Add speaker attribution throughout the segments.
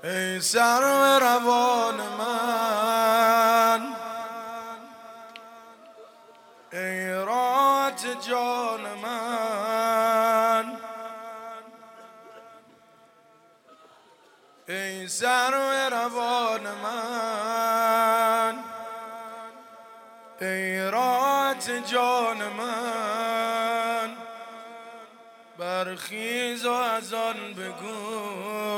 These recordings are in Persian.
Speaker 1: ای سرو روان من، ای راحت جان من، ای سرو روان من، ای راحت جان من، برخیز و از آن بگو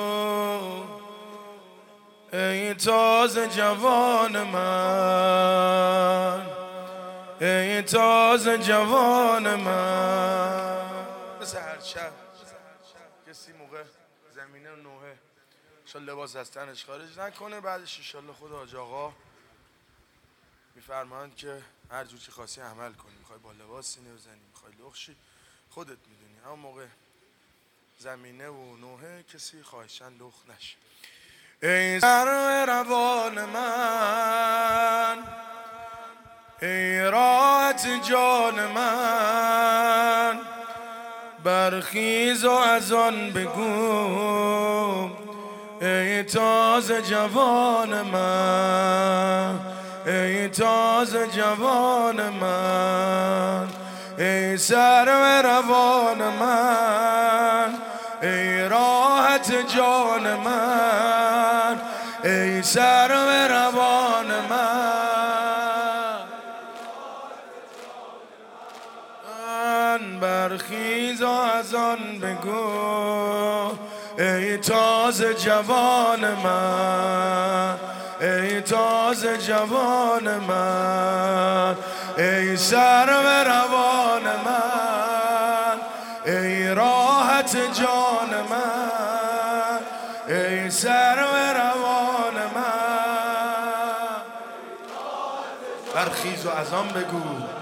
Speaker 1: ای تازه جوان من، ای تازه جوان من. مثل هر شب کسی موقع زمینه نوحه شاید لباس از تنش خارج نکنه، بعدش انشالله خود حاج آقا میفرمایند که هر جور که خاصی عمل کنی. میخوای با لباس سینه بزنی، میخوای لخشی، خودت میدونی. اما موقع زمینه و نوحه کسی خواهشن لخ نشه. ای سرو روان من، ای راحت جان من، برخیز و از آن بگو ای تازه جوان من، ای تازه جوان من، ای سرو روان من، ای راحت جان من، ای سرو روان من، برخیز و از آن بگو ای تازه جوان من، ای تازه جوان من، ای سرو روان من، ای راحت جان من، ای سرو روان من، برخیز و از آن بگو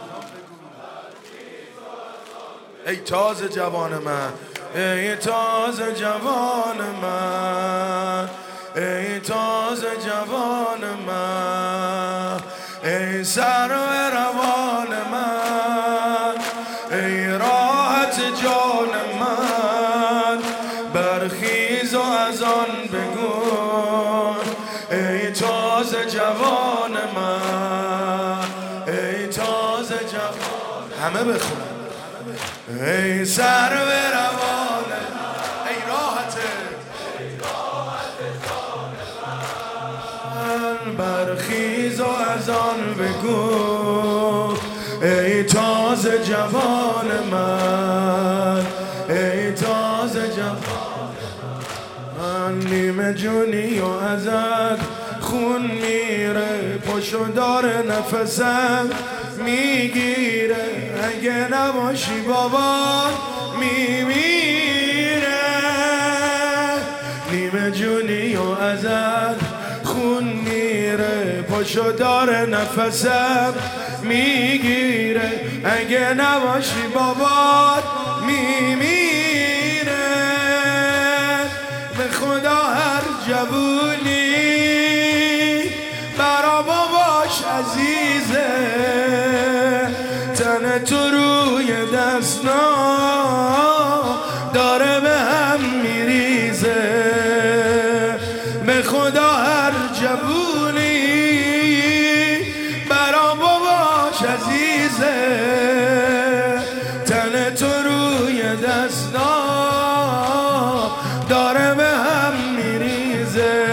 Speaker 1: ای تازه جوان من، ای تازه جوان من، ای تازه جوان من، ای سرو روان من، ای راحت جان من، برخیز و از آن بگو ای تازه جوان من، ای تازه جوان. همه بخونن ای سرو روان، ای راحت من، برخیز و از آن بگو ای تازه جوان من، ای تازه جوان من. نیمه جونی و ازت خون میره، پشو داره نفسم میگیره، اگه نباشی بابا میمیره. نیمه جونی و ازت خون میره، پشو داره نفسم میگیره، اگه نباشی بابا میمیره. به خدا هر جوونی برا باباش عزیزه، تن تو روی دستا داره به هم میریزه. به خدا هر جوونی برا باباش عزیزه، تن تو روی دستا داره به هم میریزه.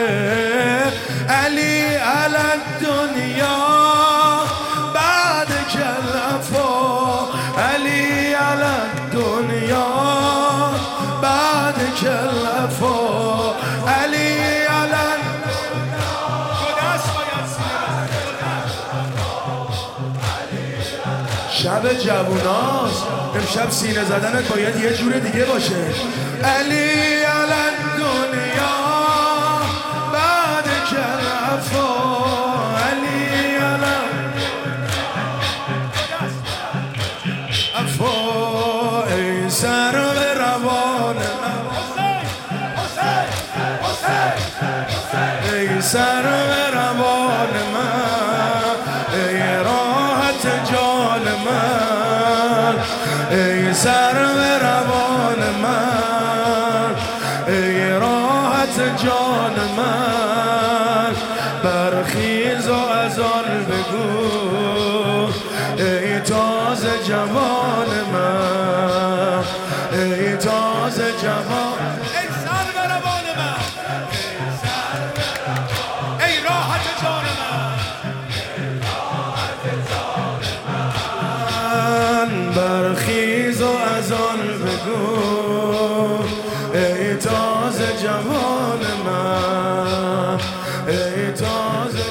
Speaker 1: علی علی دنیا بعد کلفا، علی علی دنیا بعد کلفا، علی علی شب جووناست، امشب سینه زدنت باید یه جور دیگه باشه. علی علی دنیا بعد کلفا، علی علی افا، ای سرو روان من، ای سرو روان من، ای راحت جان من، ای سرو روان من، ای راحت راحت جان من، برخیز و از آن بگو ای تازه جوان من، ای تازه جوان،
Speaker 2: ای سر به روان من، ای راحت جان
Speaker 1: من، برخیز و از آن بگو ای تازه جوان من، ای تازه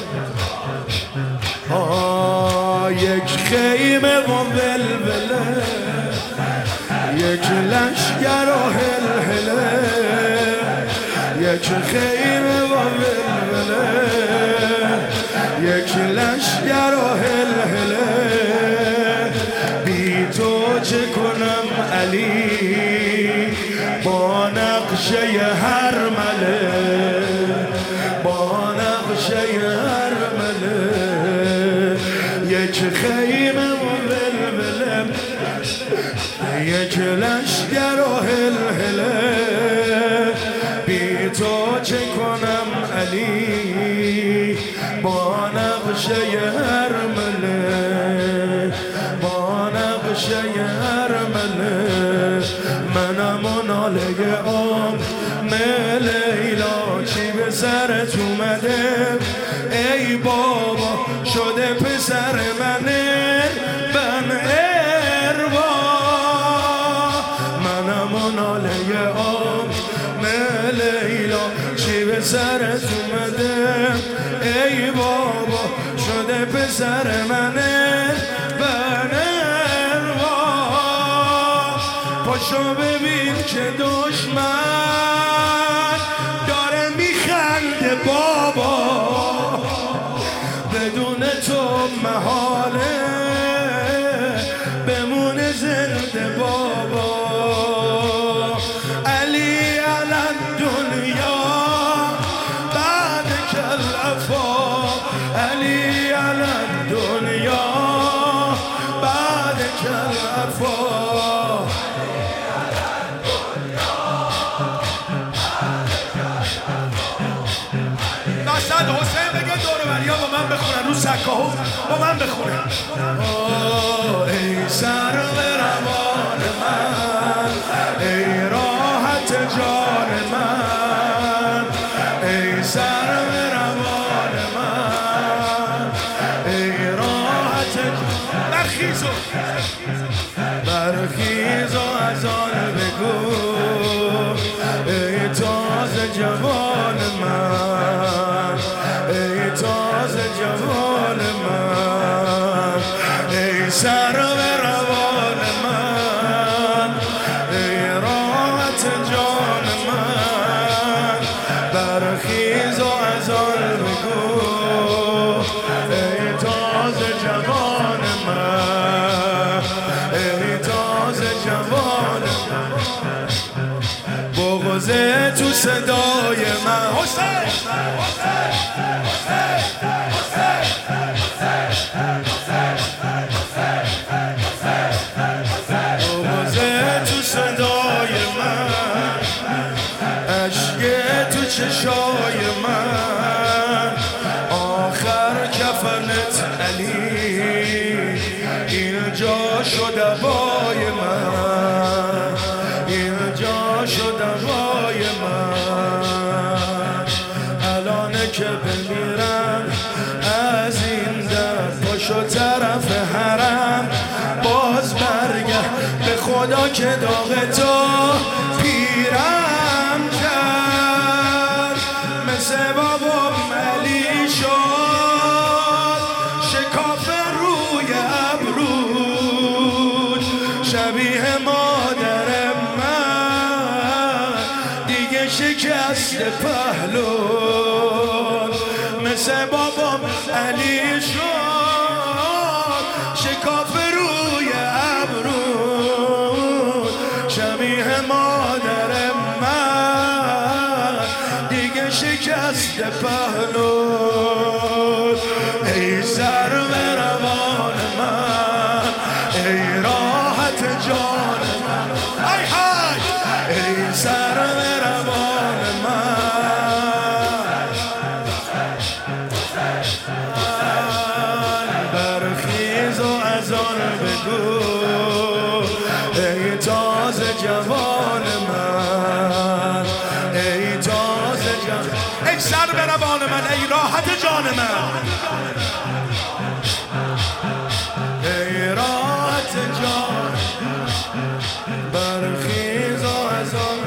Speaker 1: یک خیمه و ولوله، یک لشگر و هلهله، یک خیمه و ولوله، یک لشگر و هلهله، بی تو چه کنم علی با نقشه هرمله، با نقشه هرمله، یک خیمه و ولوله، یک لشگر و هلهله، بی تو چه کنم علی با نقشه هرمله، با نقشه هرمله، منم و ناله عام لیلا چی به سرت اومده ای بابا شده پسر منه بن اروا، منم و ناله عام لیلا چی به سرت اومده ای بابا شده پسر منه بن اروا، پاشو ببین که دشمن داره میخنده بابا، بدون تو محاله بمونه زنده بابا، علی علی دنیا بعد کل افا، علی علی دنیا بعد کل افا،
Speaker 2: داشتن حسین بگه دوروریا با من بخونن، رو سکه ها با من بخونن.
Speaker 1: ای سر به روان من، ای راحت جان من، ای سر به روان من، ای راحت
Speaker 2: برخیز
Speaker 1: برخیز و از آن بگو ای تازه جوان من، ای تازه جوان من، ای سر به روان من، ای راحت جان من، برخیز و از آن بگو ای تازه جوان من، ای تازه جوان من، بغضه تو صدای من، بغضه تو صدای من، اشک تو چشای من، آخر کفنت علی اینجا شد بای من، اینجا شد بای من، الانه که بمیرم از این در پاشو طرف حرم، باز برگرد به خدا که داغ تو پیرم کرد، مثل بابام علی شد شکاف روی ابرود، شبیه مادر من دیگه شکست پهلون، مثل بابام علی شد شکاف روی ابرود، شبیه مادر من دیگه شکست پهلون، ای سر به روان من، ای راحت جان من، ای سر به روان من، جان من، ای راحت جان برخیز از آن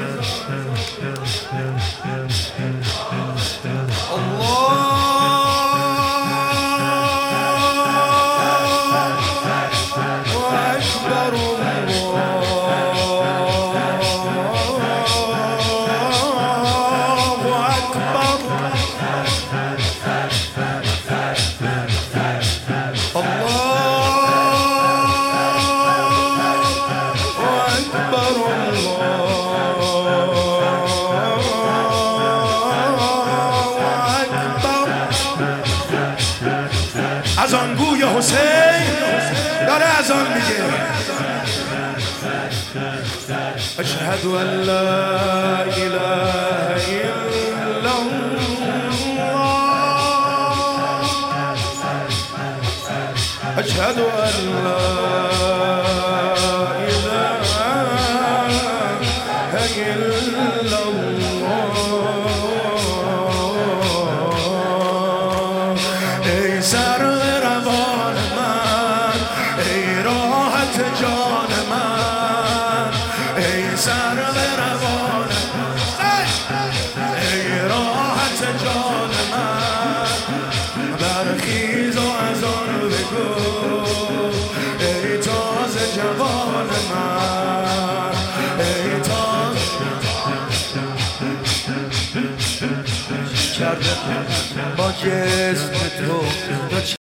Speaker 1: از آن گوی حسین داره از آن میگه اشهد ان لا اله الا الله اشهد ان لا اله الا الله ای سر جان من، ای سر به روان، ای راحت جان من، برخیز و از آن بگو ای تازه جوان من، ای تازه کرده با جسم تو